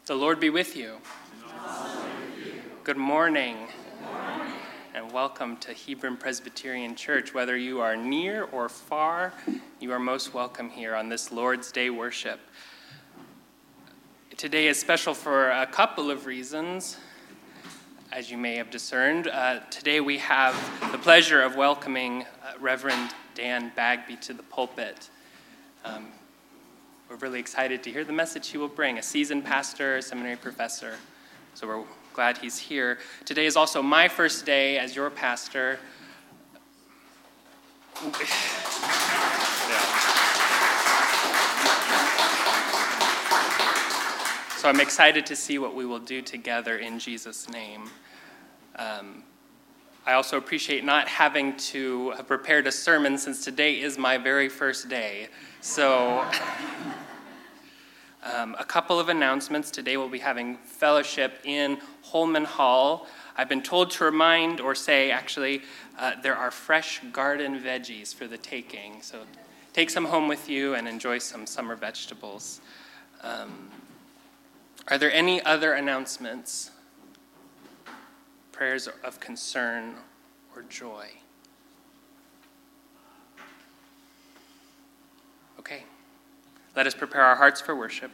The Lord be with you. Good morning. And welcome to Hebron Presbyterian Church. Whether you are near or far, you are most welcome here on this Lord's Day worship. Today is special for a couple of reasons, as you may have discerned. Today we have the pleasure of welcoming Reverend Dan Bagby to the pulpit. We're really excited to hear the message he will bring, a seasoned pastor, a seminary professor. So we're glad he's here. Today is also my first day as your pastor. So I'm excited to see what we will do together in Jesus' name. I also appreciate not having to have prepared a sermon since today is my very first day. So a couple of announcements. Today we'll be having fellowship in Holman Hall. I've been told to remind or say, actually, there are fresh garden veggies for the taking. So take some home with you and enjoy some summer vegetables. Are there any other announcements? Prayers of concern or joy? Okay. Let us prepare our hearts for worship.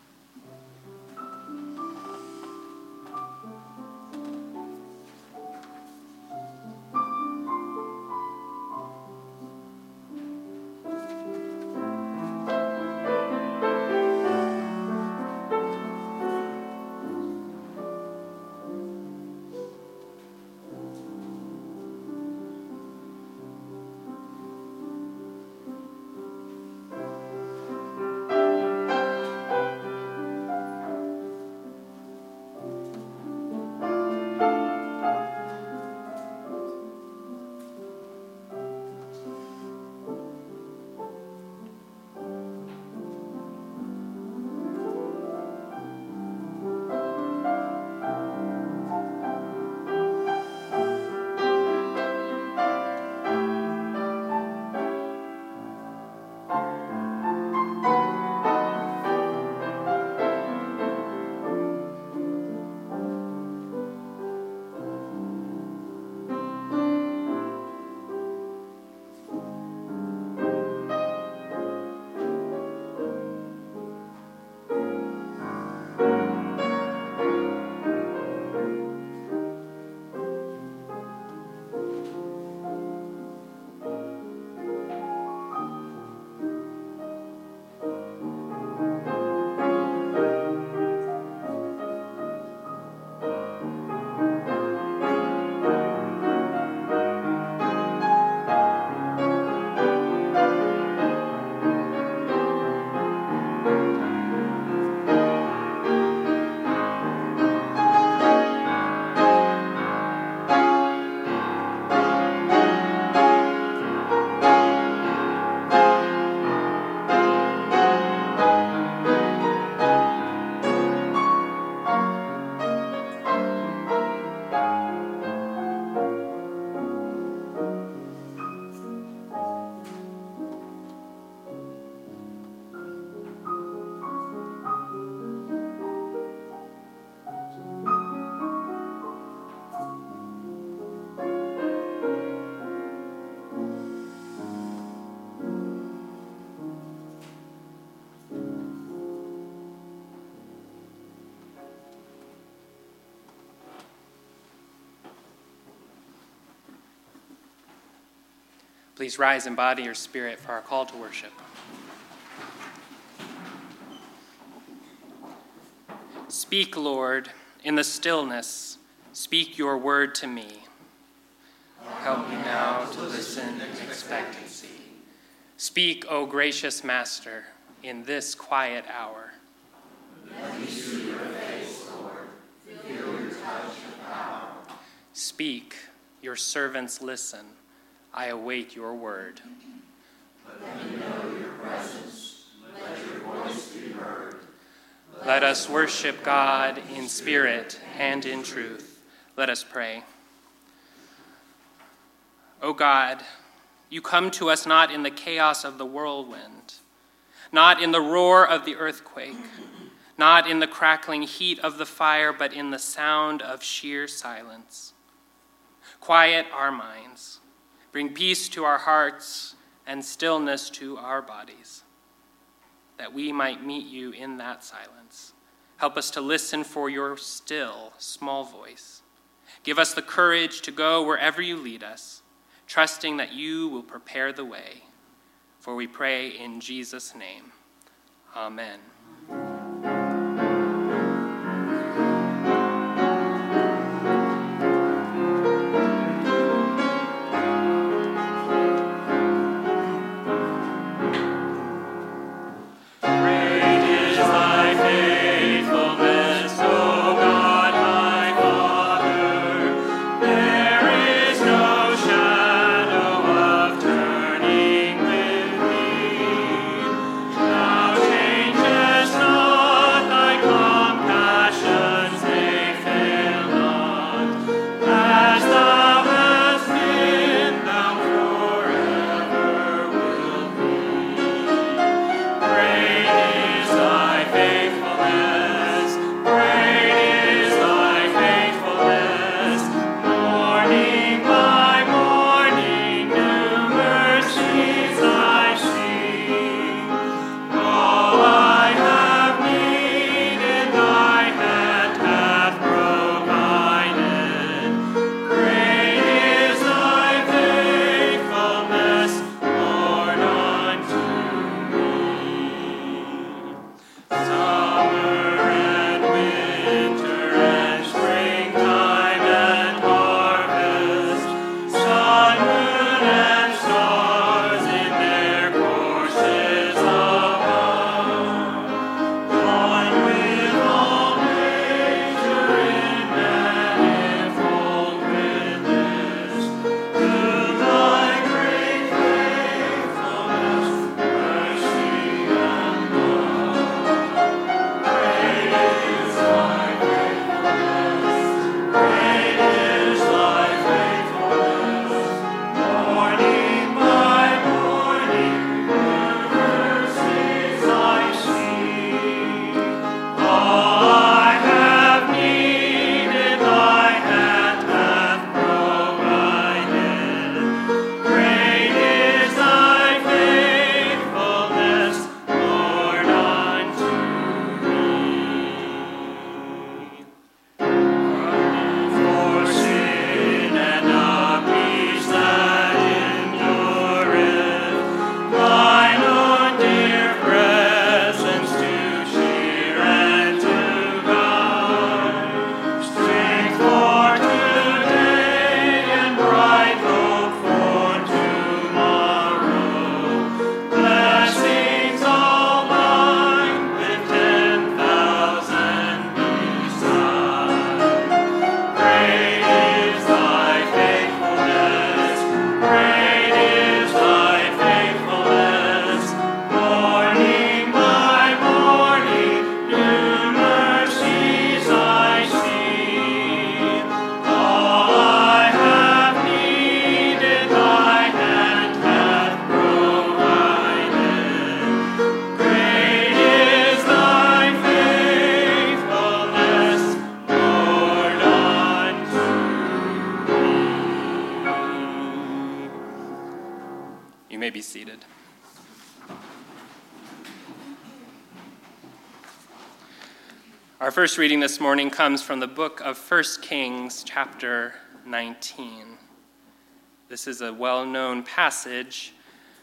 Please rise and body your spirit for our call to worship. Speak, Lord, in the stillness. Speak your word to me. Help me now to listen in expectancy. Speak, O gracious Master, in this quiet hour. Let me see your face, Lord. Feel your touch of power. Speak, your servants listen. I await your word. Let me know your presence. Let your voice be heard. Let us worship God in spirit and in truth. Let us pray. O God, you come to us not in the chaos of the whirlwind, not in the roar of the earthquake, not in the crackling heat of the fire, but in the sound of sheer silence. Quiet our minds, bring peace to our hearts and stillness to our bodies, that we might meet you in that silence. Help us to listen for your still, small voice. Give us the courage to go wherever you lead us, trusting that you will prepare the way. For we pray in Jesus' name. Amen. Be seated. Our first reading this morning comes from the book of 1 Kings, chapter 19. This is a well-known passage.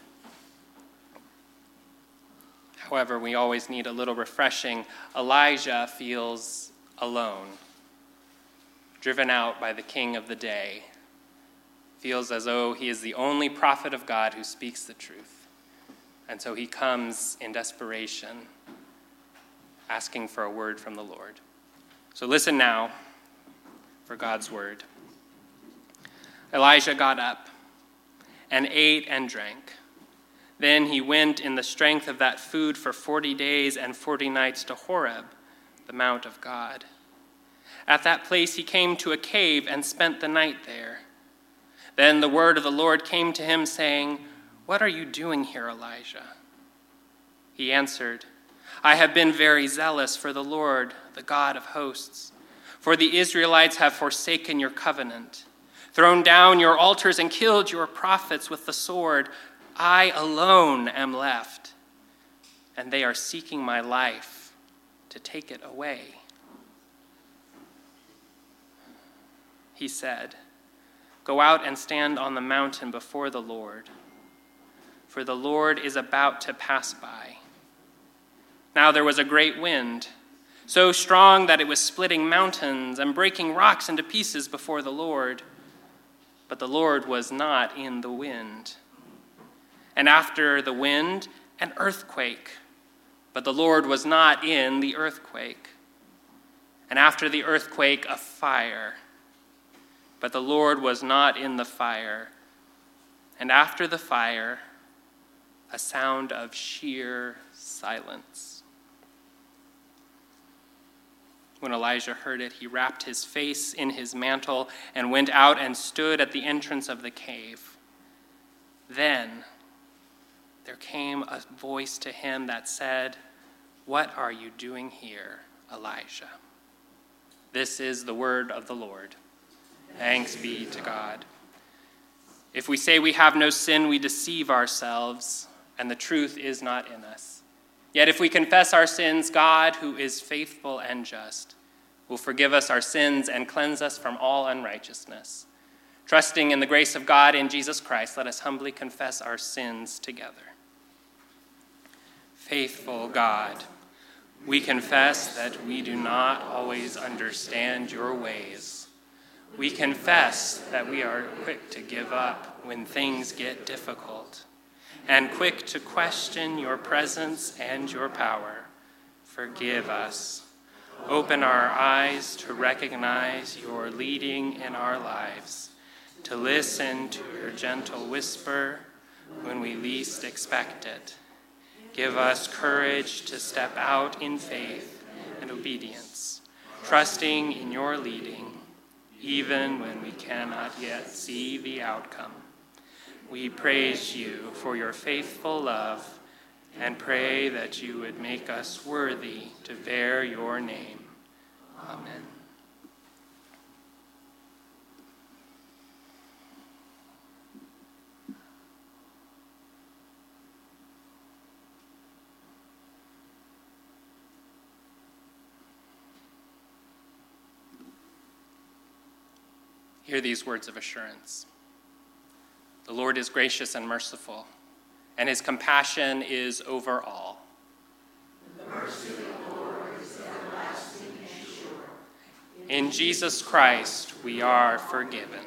However, we always need a little refreshing. Elijah feels alone, driven out by the king of the day. Feels as though he is the only prophet of God who speaks the truth. And so he comes in desperation, asking for a word from the Lord. So listen now for God's word. Elijah got up and ate and drank. Then he went in the strength of that food for 40 days and 40 nights to Horeb, the mount of God. At that place he came to a cave and spent the night there. Then the word of the Lord came to him, saying, "What are you doing here, Elijah?" He answered, I have been very zealous for the Lord, the God of hosts. For the Israelites have forsaken your covenant, thrown down your altars, and killed your prophets with the sword. I alone am left, and they are seeking my life to take it away." He said, "Go out and stand on the mountain before the Lord, for the Lord is about to pass by." Now there was a great wind, so strong that it was splitting mountains and breaking rocks into pieces before the Lord. But the Lord was not in the wind. And after the wind, an earthquake. But the Lord was not in the earthquake. And after the earthquake, a fire. But the Lord was not in the fire. And after the fire, a sound of sheer silence. When Elijah heard it, he wrapped his face in his mantle and went out and stood at the entrance of the cave. Then there came a voice to him that said, "What are you doing here, Elijah?" This is the word of the Lord. Thanks be to God. If we say we have no sin, we deceive ourselves, and the truth is not in us. Yet if we confess our sins, God, who is faithful and just, will forgive us our sins and cleanse us from all unrighteousness. Trusting in the grace of God in Jesus Christ, let us humbly confess our sins together. Faithful God, we confess that we do not always understand your ways. We confess that we are quick to give up when things get difficult, and quick to question your presence and your power. Forgive us. Open our eyes to recognize your leading in our lives, to listen to your gentle whisper when we least expect it. Give us courage to step out in faith and obedience, trusting in your leading, even when we cannot yet see the outcome. We praise you for your faithful love and pray that you would make us worthy to bear your name. Amen. Hear these words of assurance. The Lord is gracious and merciful, and his compassion is over all. The mercy of the Lord is everlasting and sure. In Jesus Christ we are forgiven.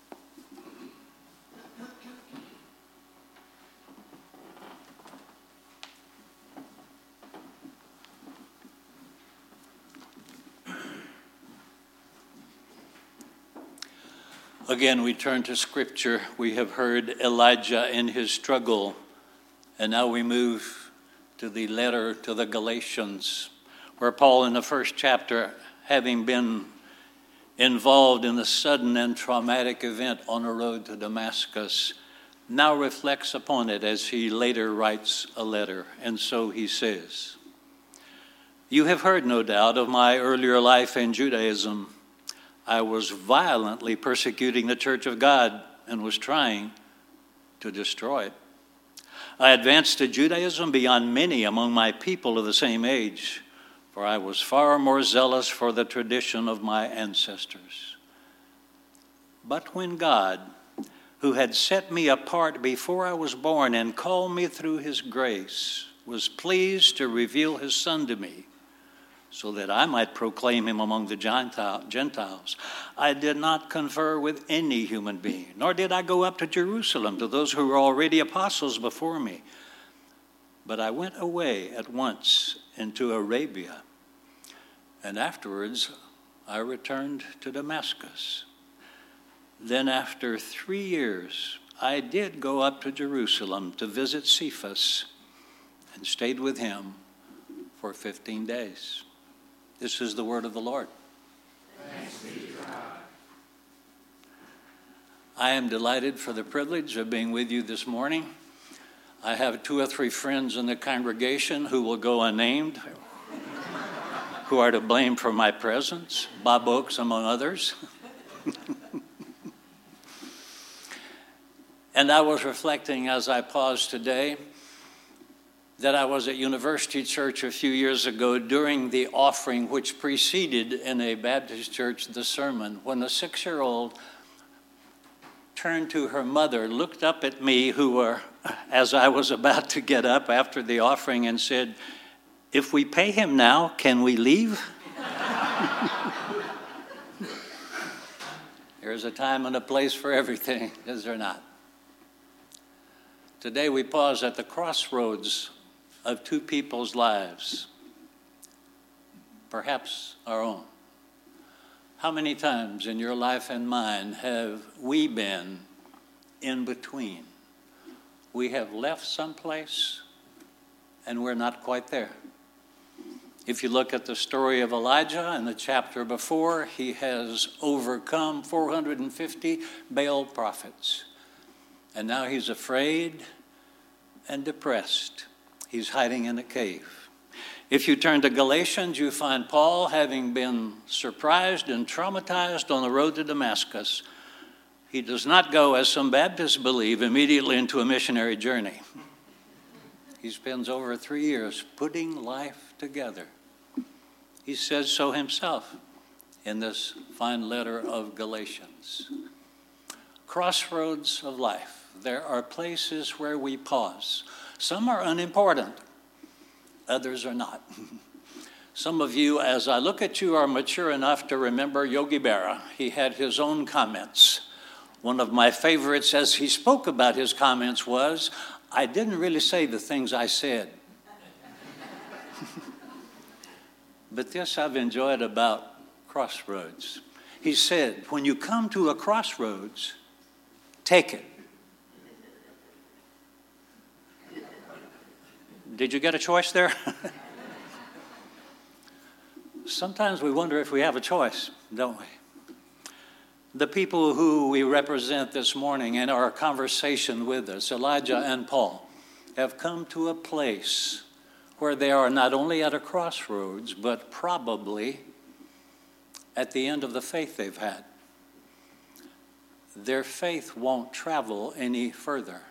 Again, we turn to Scripture. We have heard Elijah in his struggle, and now we move to the letter to the Galatians, where Paul, in the first chapter, having been involved in the sudden and traumatic event on the road to Damascus, now reflects upon it as he later writes a letter. And so he says, "You have heard, no doubt, of my earlier life in Judaism. I was violently persecuting the church of God and was trying to destroy it. I advanced to Judaism beyond many among my people of the same age, for I was far more zealous for the tradition of my ancestors. But when God, who had set me apart before I was born and called me through his grace, was pleased to reveal his Son to me, so that I might proclaim him among the Gentiles, I did not confer with any human being, nor did I go up to Jerusalem to those who were already apostles before me. But I went away at once into Arabia, and afterwards I returned to Damascus. Then after 3 years, I did go up to Jerusalem to visit Cephas and stayed with him for 15 days. This is the word of the Lord. Thanks be to God. I am delighted for the privilege of being with you this morning. I have 2 or 3 friends in the congregation who will go unnamed, who are to blame for my presence, Bob Oakes among others. And I was reflecting as I paused today that I was at University Church a few years ago during the offering which preceded in a Baptist church the sermon, when a 6-year-old turned to her mother, looked up at me, as I was about to get up after the offering, and said, "If we pay him now, can we leave?" There's a time and a place for everything, is there not? Today we pause at the crossroads of 2 people's lives, perhaps our own. How many times in your life and mine have we been in between? We have left someplace and we're not quite there. If you look at the story of Elijah in the chapter before, he has overcome 450 Baal prophets. And now he's afraid and depressed. He's hiding in a cave. If you turn to Galatians, you find Paul having been surprised and traumatized on the road to Damascus. He does not go, as some Baptists believe, immediately into a missionary journey. He spends over 3 years putting life together. He says so himself in this fine letter of Galatians. Crossroads of life. There are places where we pause. Some are unimportant. Others are not. Some of you, as I look at you, are mature enough to remember Yogi Berra. He had his own comments. One of my favorites as he spoke about his comments was, "I didn't really say the things I said." But this I've enjoyed about crossroads. He said, when you come to a crossroads, take it. Did you get a choice there? Sometimes we wonder if we have a choice, don't we? The people who we represent this morning in our conversation with us, Elijah and Paul, have come to a place where they are not only at a crossroads, but probably at the end of the faith they've had. Their faith won't travel any further.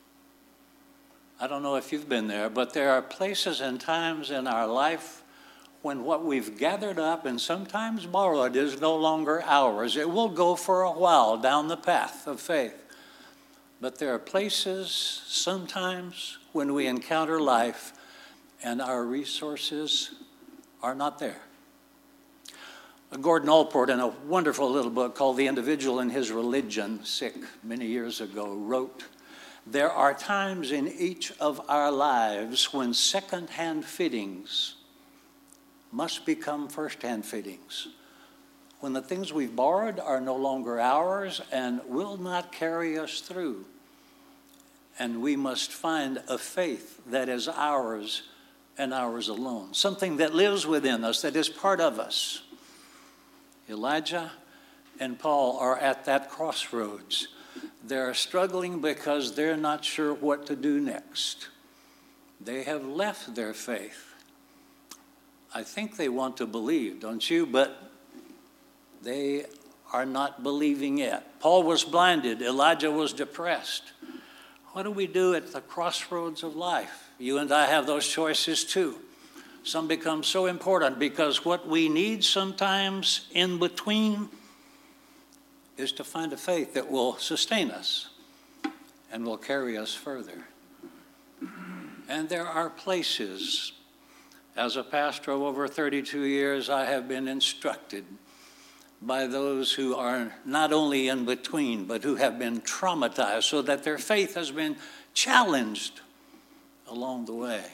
I don't know if you've been there, but there are places and times in our life when what we've gathered up and sometimes borrowed is no longer ours. It will go for a while down the path of faith. But there are places sometimes when we encounter life and our resources are not there. Gordon Allport, in a wonderful little book called The Individual and His Religion, sick many years ago, wrote, "There are times in each of our lives when second-hand fittings must become first-hand fittings. When the things we've borrowed are no longer ours and will not carry us through. And we must find a faith that is ours and ours alone. Something that lives within us, that is part of us." Elijah and Paul are at that crossroads. They're struggling because they're not sure what to do next. They have left their faith. I think they want to believe, don't you? But they are not believing yet. Paul was blinded. Elijah was depressed. What do we do at the crossroads of life? You and I have those choices too. Some become so important because what we need sometimes in between is to find a faith that will sustain us and will carry us further. And there are places, as a pastor of over 32 years, I have been instructed by those who are not only in between, but who have been traumatized so that their faith has been challenged along the way.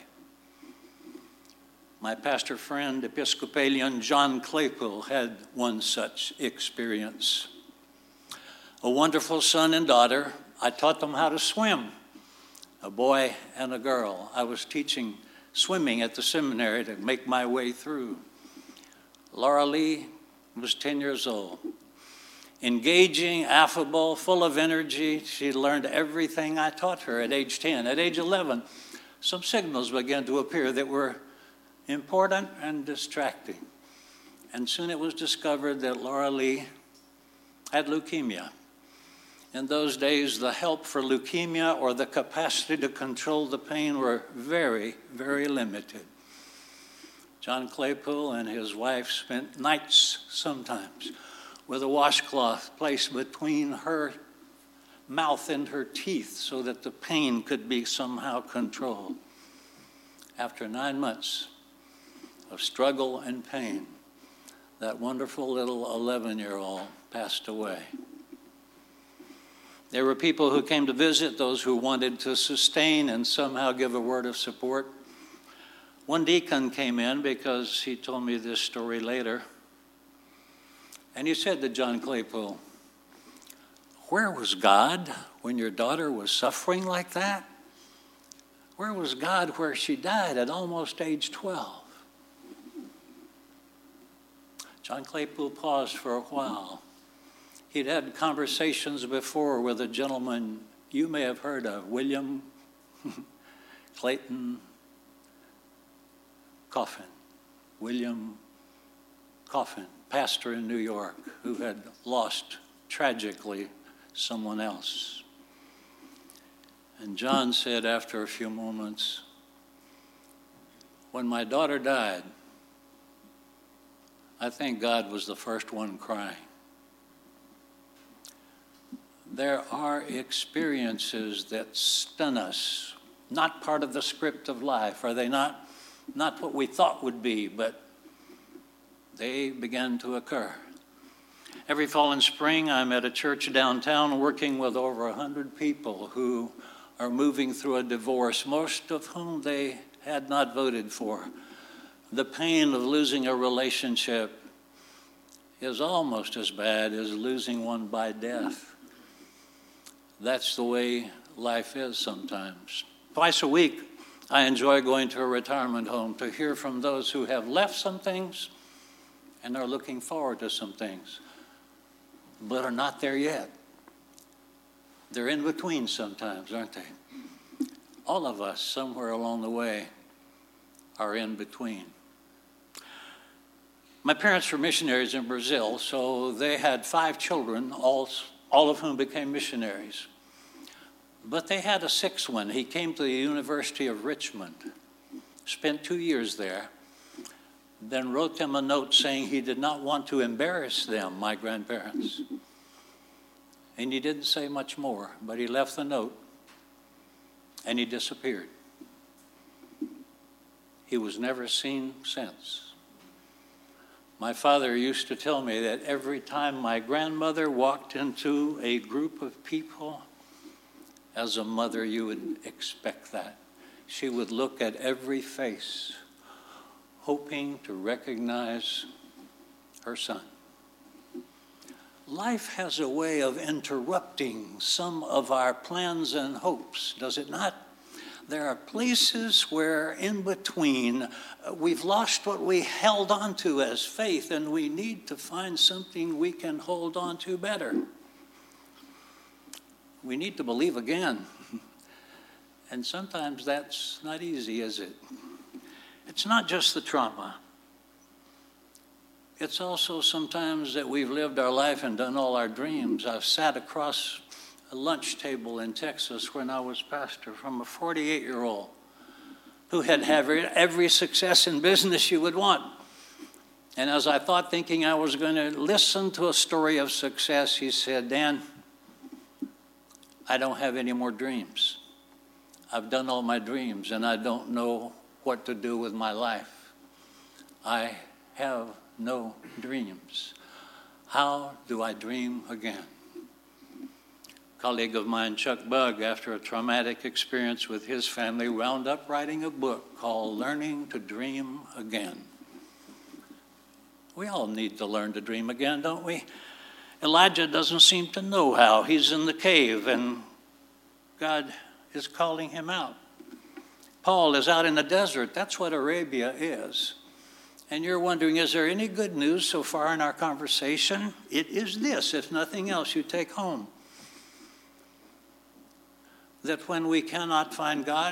My pastor friend, Episcopalian John Claypool, had one such experience. A wonderful son and daughter. I taught them how to swim, a boy and a girl. I was teaching swimming at the seminary to make my way through. Laura Lee was 10 years old. engaging, affable, full of energy. She learned everything I taught her at age 10. At age 11, some signals began to appear that were important and distracting. And soon it was discovered that Laura Lee had leukemia. In those days, the help for leukemia or the capacity to control the pain were very, very limited. John Claypool and his wife spent nights sometimes with a washcloth placed between her mouth and her teeth so that the pain could be somehow controlled. After 9 months of struggle and pain, that wonderful little 11-year-old passed away. There were people who came to visit, those who wanted to sustain and somehow give a word of support. One deacon came in because he told me this story later. And he said to John Claypool, "Where was God when your daughter was suffering like that? Where was God where she died at almost age 12? John Claypool paused for a while. He'd had conversations before with a gentleman you may have heard of, William Clayton Coffin. William Coffin, pastor in New York, who had lost tragically someone else. And John said after a few moments, "When my daughter died, I think God was the first one crying." There are experiences that stun us, not part of the script of life. Are they not? Not what we thought would be, but they began to occur. Every fall and spring, I'm at a church downtown working with over 100 people who are moving through a divorce, most of whom they had not voted for. The pain of losing a relationship is almost as bad as losing one by death. That's the way life is sometimes. Twice a week, I enjoy going to a retirement home to hear from those who have left some things and are looking forward to some things, but are not there yet. They're in between sometimes, aren't they? All of us, somewhere along the way, are in between. My parents were missionaries in Brazil, so they had 5 children, all of whom became missionaries. But they had a 6th one. He came to the University of Richmond, spent 2 years there, then wrote them a note saying he did not want to embarrass them, my grandparents. And he didn't say much more, but he left the note and he disappeared. He was never seen since. My father used to tell me that every time my grandmother walked into a group of people, as a mother, you would expect that. She would look at every face, hoping to recognize her son. Life has a way of interrupting some of our plans and hopes, does it not? There are places where in between we've lost what we held on to as faith, and we need to find something we can hold on to better. We need to believe again. And sometimes that's not easy, is it? It's not just the trauma. It's also sometimes that we've lived our life and done all our dreams. I've sat across a lunch table in Texas when I was pastor from a 48-year-old who had every success in business you would want. And as I thought, thinking I was going to listen to a story of success, he said, "Dan, I don't have any more dreams. I've done all my dreams, and I don't know what to do with my life. I have no dreams. How do I dream again?" A colleague of mine, Chuck Bugg, after a traumatic experience with his family, wound up writing a book called Learning to Dream Again. We all need to learn to dream again, don't we? Elijah doesn't seem to know how. He's in the cave, and God is calling him out. Paul is out in the desert. That's what Arabia is. and you're wondering, is there any good news so far in our conversation? It is this, if nothing else, you take home. That when we cannot find God,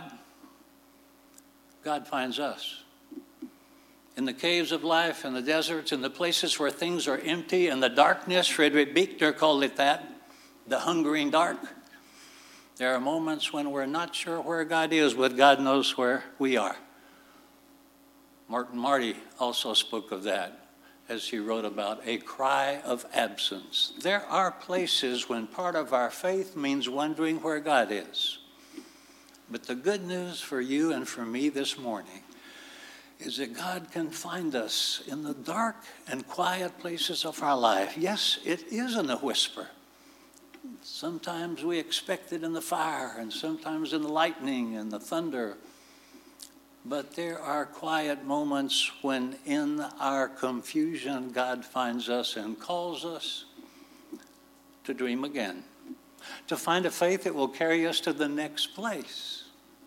God finds us. In the caves of life, in the deserts, in the places where things are empty, in the darkness, Friedrich Buechner called it that, the hungering dark. There are moments when we're not sure where God is, but God knows where we are. Martin Marty also spoke of that as he wrote about a cry of absence. There are places when part of our faith means wondering where God is. But the good news for you and for me this morning is that God can find us in the dark and quiet places of our life. Yes, it is in a whisper. Sometimes we expect it in the fire, and sometimes in the lightning and the thunder. But there are quiet moments when in our confusion, God finds us and calls us to dream again, to find a faith that will carry us to the next place.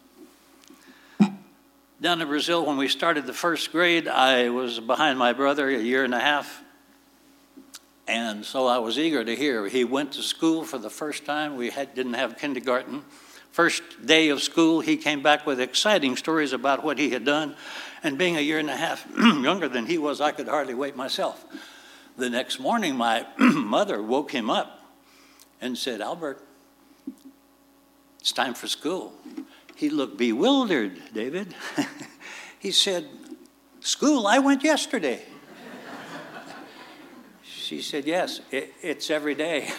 Down in Brazil, when we started the first grade, I was behind my brother a year and a half. And so I was eager to hear. He went to school for the first time. We didn't have kindergarten. First day of school, he came back with exciting stories about what he had done. And being a year and a half younger than he was, I could hardly wait myself. The next morning, my mother woke him up and said, "Albert, it's time for school." He looked bewildered, David. He said, "School? I went yesterday." She said, "Yes, it's every day."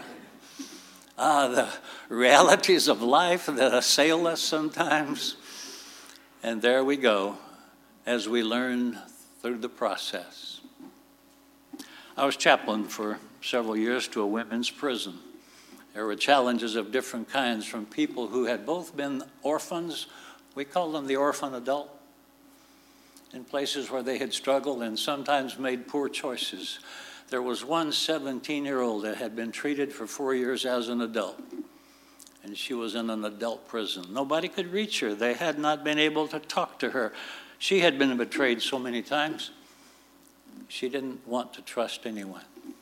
The realities of life that assail us sometimes. And there we go as we learn through the process. I was chaplain for several years to a women's prison. There were challenges of different kinds from people who had both been orphans. We call them the orphan adult. In places where they had struggled and sometimes made poor choices. There was one 17-year-old that had been treated for 4 years as an adult, and she was in an adult prison. Nobody could reach her. They had not been able to talk to her. She had been betrayed so many times, she didn't want to trust anyone.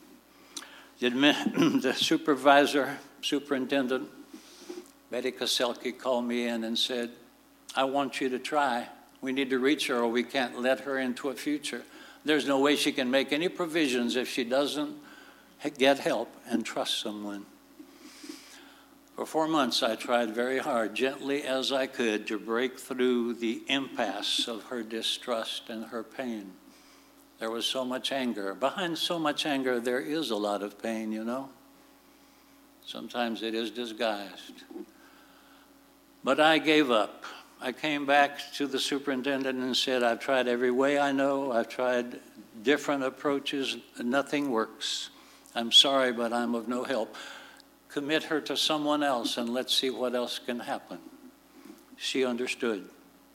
The superintendent, Betty Koselke, called me in and said, "I want you to try. We need to reach her or we can't let her into a future. There's no way she can make any provisions if she doesn't get help and trust someone." For 4 months, I tried very hard, gently as I could, to break through the impasse of her distrust and her pain. There was so much anger. Behind so much anger, there is a lot of pain, you know. Sometimes it is disguised. But I gave up. I came back to the superintendent and said, "I've tried every way I know. I've tried different approaches. Nothing works. I'm sorry, but I'm of no help. Commit her to someone else and let's see what else can happen." She understood.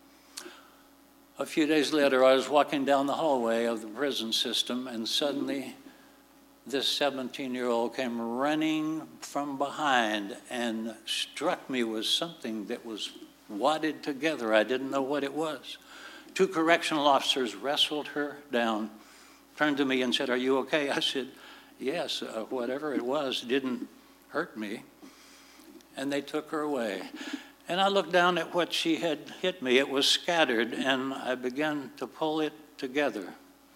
A few days later, I was walking down the hallway of the prison system, and suddenly this 17-year-old came running from behind and struck me with something that was wadded together. I didn't know what it was. 2 correctional officers wrestled her down, turned to me and said, "Are you okay?" I said, "Yes, whatever it was didn't hurt me." And they took her away. And I looked down at what she had hit me. It was scattered, and I began to pull it together.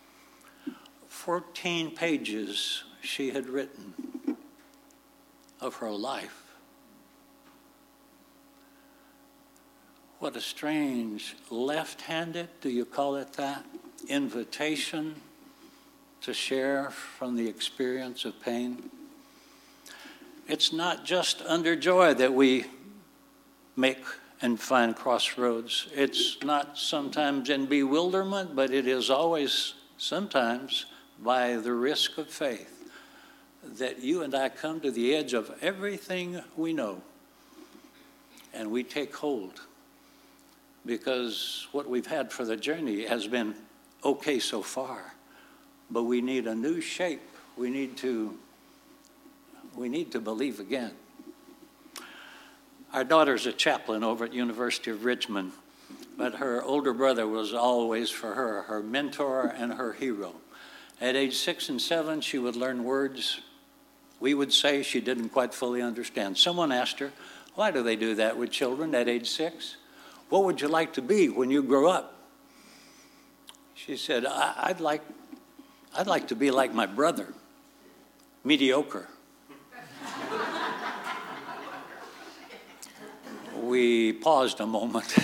14 pages she had written of her life. What a strange left-handed, do you call it that, invitation to share from the experience of pain. It's not just under joy that we make and find crossroads. It's not sometimes in bewilderment, but it is always sometimes by the risk of faith that you and I come to the edge of everything we know and we take hold, because what we've had for the journey has been okay so far, but we need a new shape. We need to believe again. Our daughter's a chaplain over at University of Richmond. but her older brother was always for her mentor and her hero. At age 6 and 7, she would learn words we would say she didn't quite fully understand. Someone asked her, why do they do that with children at age 6? What would you like to be when you grow up? She said, I'd like to be like my brother, mediocre. We paused a moment.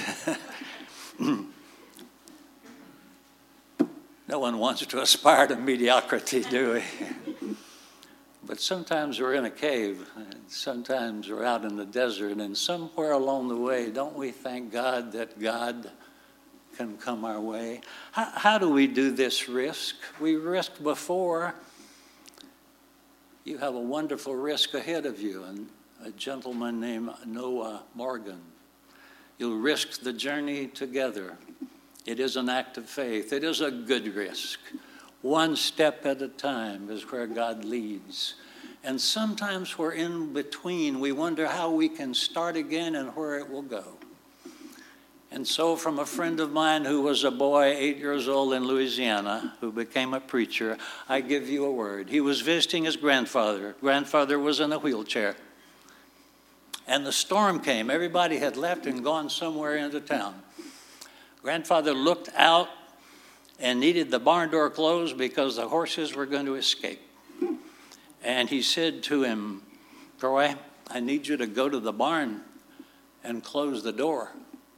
No one wants to aspire to mediocrity, do we? But sometimes we're in a cave, and sometimes we're out in the desert, and somewhere along the way, don't we thank God that God can come our way? How do we do this risk? We risked before. You have a wonderful risk ahead of you, and a gentleman named Noah Morgan. You'll risk the journey together. It is an act of faith. It is a good risk. One step at a time is where God leads. And sometimes we're in between. We wonder how we can start again and where it will go. And so from a friend of mine who was a boy 8 years old in Louisiana, who became a preacher, I give you a word. He was visiting his grandfather. Grandfather was in a wheelchair. And the storm came. Everybody had left and gone somewhere into town. Grandfather looked out and needed the barn door closed because the horses were going to escape. And he said to him, Troy, I need you to go to the barn and close the door.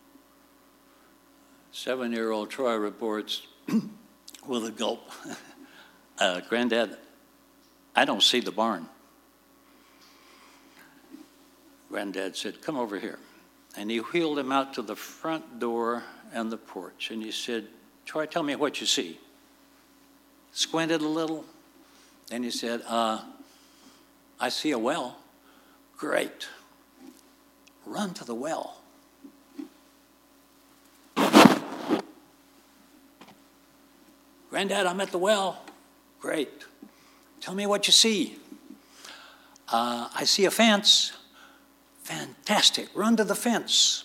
7-year-old Troy reports with a gulp, Granddad, I don't see the barn. Granddad said, come over here. And he wheeled him out to the front door and the porch. And he said, Troy, tell me what you see. Squinted a little. Then he said, I see a well. Great. Run to the well. Granddad, I'm at the well. Great. Tell me what you see. I see a fence. Fantastic. Run to the fence.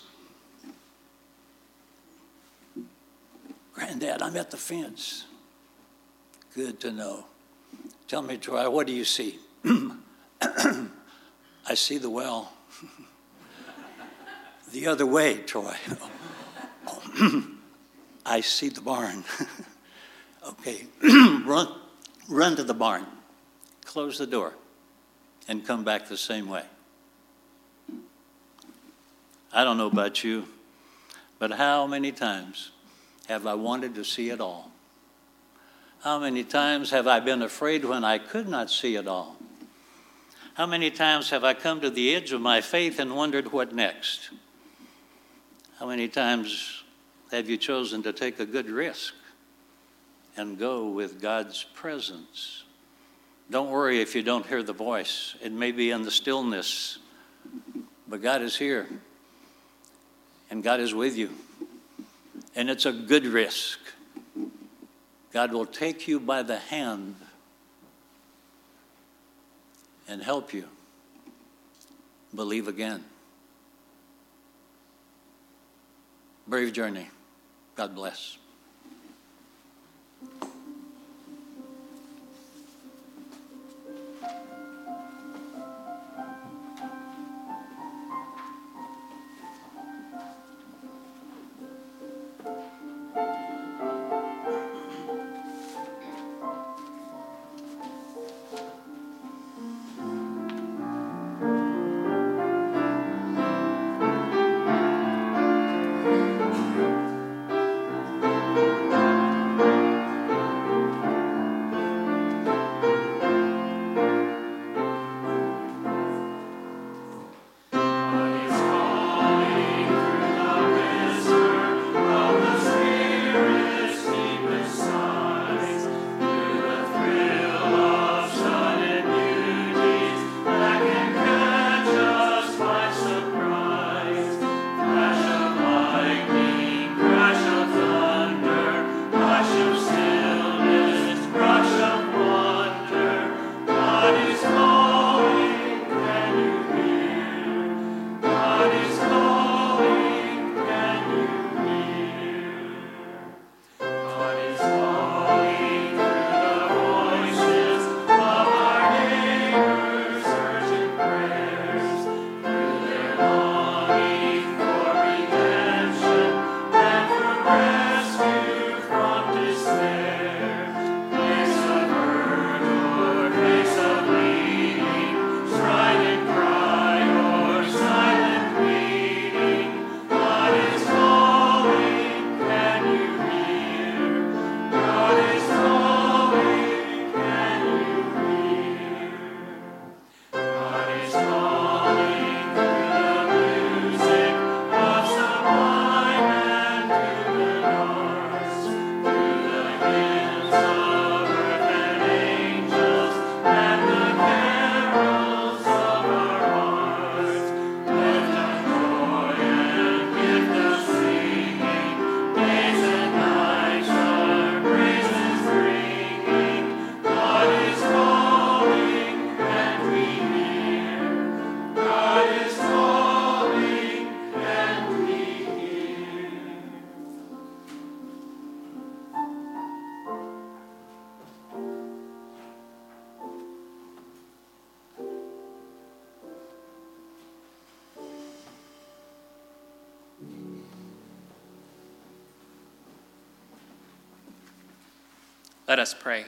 Granddad, I'm at the fence. Good to know. Tell me, Troy, what do you see? I see the well. The other way, Troy. I see the barn. Okay, run to the barn. Close the door and come back the same way. I don't know about you, but how many times have I wanted to see it all? How many times have I been afraid when I could not see it all? How many times have I come to the edge of my faith and wondered what next? How many times have you chosen to take a good risk and go with God's presence? Don't worry if you don't hear the voice. It may be in the stillness, but God is here. And God is with you. And it's a good risk. God will take you by the hand and help you believe again. Brave journey. God bless. Let us pray.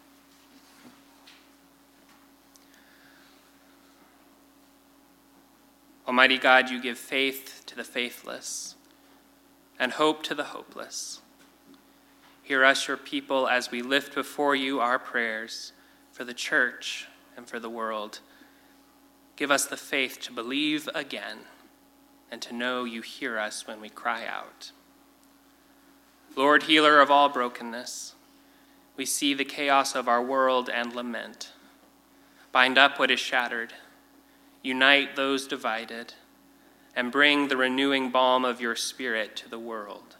Almighty God, you give faith to the faithless and hope to the hopeless. Hear us, your people, as we lift before you our prayers for the church and for the world. Give us the faith to believe again and to know you hear us when we cry out. Lord, healer of all brokenness, we see the chaos of our world and lament. Bind up what is shattered, unite those divided, and bring the renewing balm of your Spirit to the world.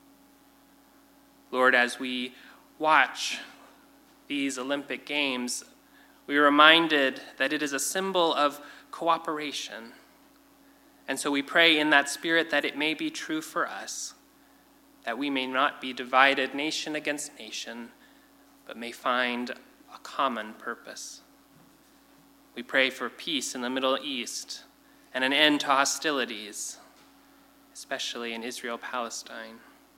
Lord, as we watch these Olympic Games, we are reminded that it is a symbol of cooperation. And so we pray in that spirit that it may be true for us, that we may not be divided nation against nation, but may find a common purpose. We pray for peace in the Middle East and an end to hostilities, especially in Israel-Palestine.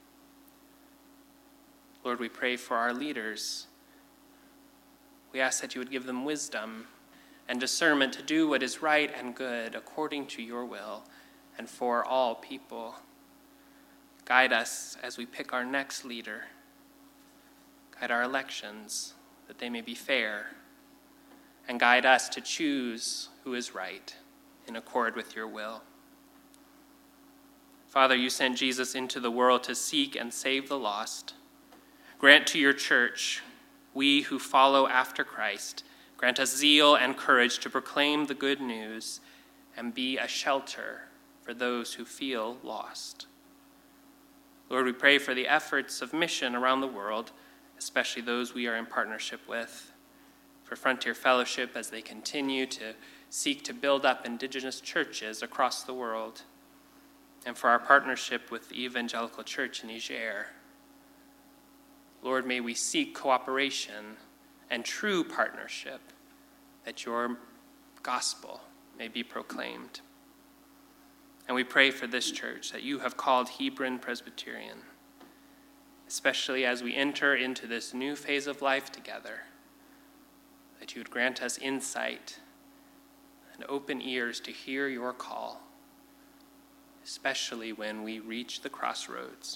Lord, we pray for our leaders. We ask that you would give them wisdom and discernment to do what is right and good according to your will and for all people. Guide us as we pick our next leader. Guide our elections that they may be fair, and guide us to choose who is right in accord with your will. Father, you sent Jesus into the world to seek and save the lost. Grant to your church, we who follow after Christ, grant us zeal and courage to proclaim the good news and be a shelter for those who feel lost. Lord, we pray for the efforts of mission around the world, especially those we are in partnership with, for Frontier Fellowship as they continue to seek to build up indigenous churches across the world, and for our partnership with the Evangelical Church in Niger. Lord, may we seek cooperation and true partnership that your gospel may be proclaimed. And we pray for this church that you have called Hebron Presbyterian, especially as we enter into this new phase of life together, that you would grant us insight and open ears to hear your call, especially when we reach the crossroads.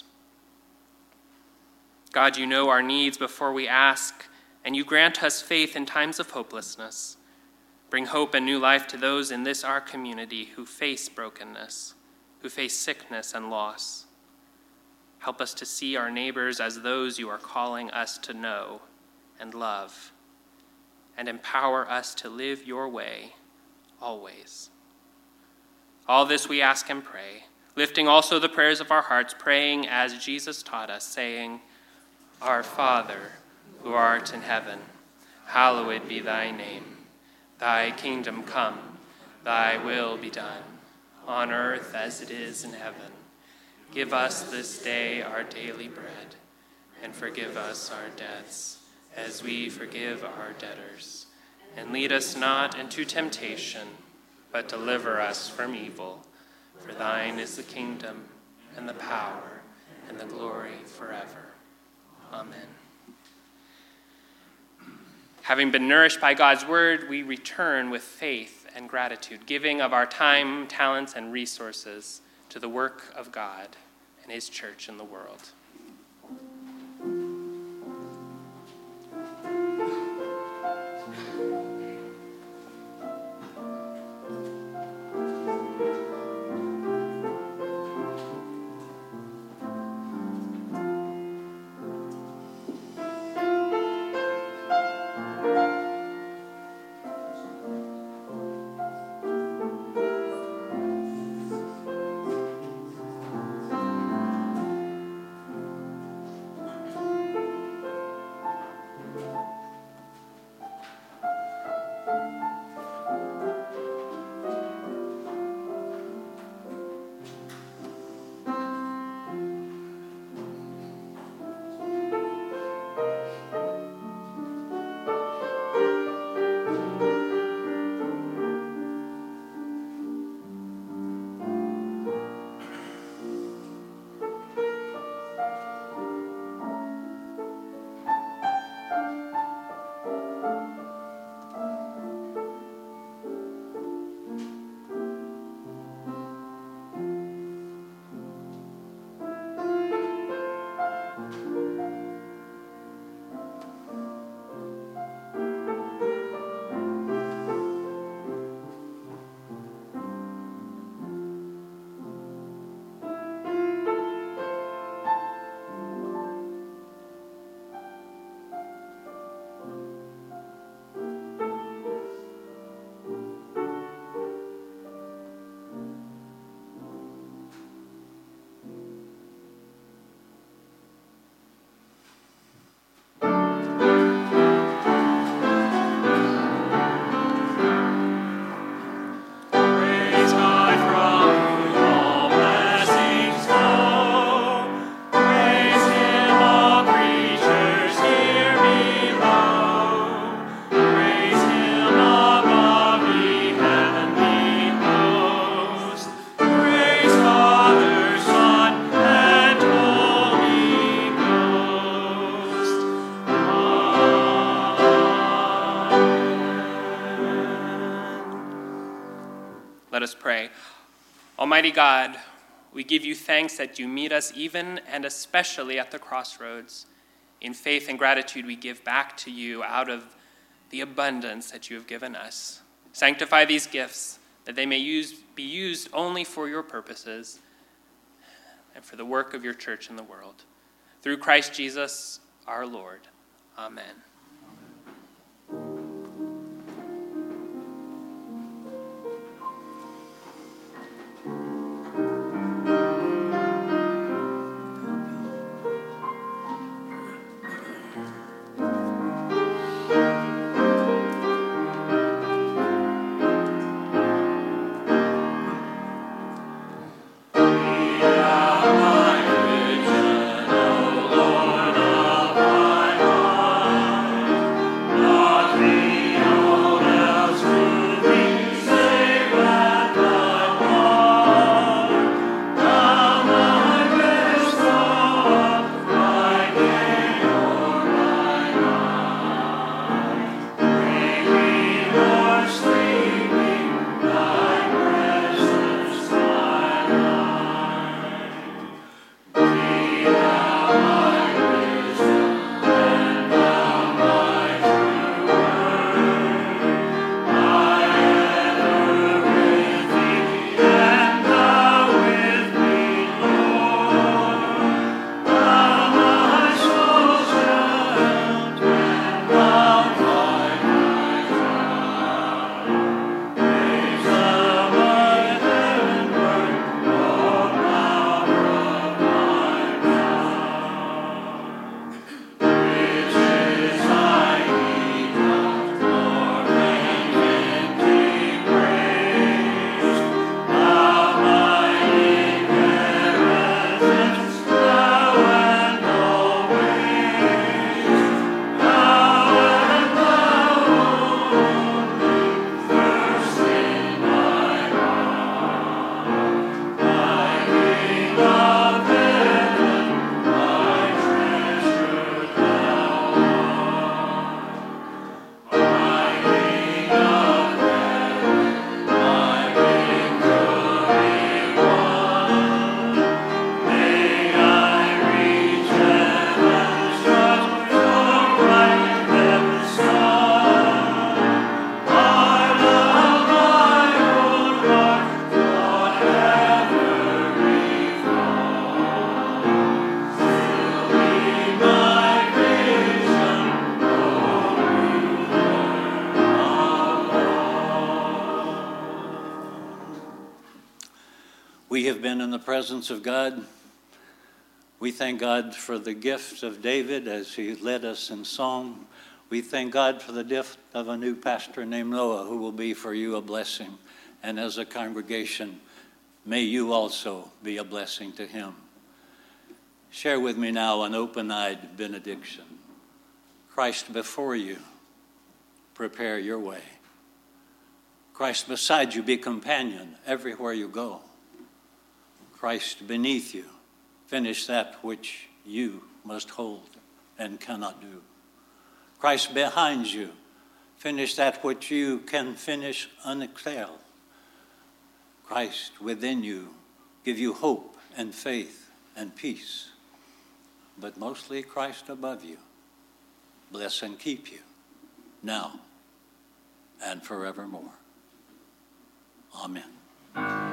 God, you know our needs before we ask, and you grant us faith in times of hopelessness. Bring hope and new life to those in this our community who face brokenness, who face sickness and loss. Help us to see our neighbors as those you are calling us to know and love, and empower us to live your way always. All this we ask and pray, lifting also the prayers of our hearts, praying as Jesus taught us, saying, Our Father, who art in heaven, hallowed be thy name. Thy kingdom come, thy will be done, on earth as it is in heaven. Give us this day our daily bread, and forgive us our debts, as we forgive our debtors. And lead us not into temptation, but deliver us from evil. For thine is the kingdom, and the power, and the glory forever. Amen. Having been nourished by God's word, we return with faith and gratitude, giving of our time, talents, and resources to the work of God and his church in the world. us pray. Almighty God, we give you thanks that you meet us even and especially at the crossroads. In faith and gratitude, we give back to you out of the abundance that you have given us. Sanctify these gifts, that they may be used only for your purposes and for the work of your church in the world. Through Christ Jesus, our Lord. Amen. We have been in the presence of God. We thank God for the gift of David as he led us in song. We thank God for the gift of a new pastor named Noah who will be for you a blessing. And as a congregation, may you also be a blessing to him. Share with me now an open-eyed benediction. Christ before you, prepare your way. Christ beside you, be companion everywhere you go. Christ beneath you, finish that which you must hold and cannot do. Christ behind you, finish that which you can finish unexcelled. Christ within you, give you hope and faith and peace. But mostly Christ above you, bless and keep you now and forevermore. Amen.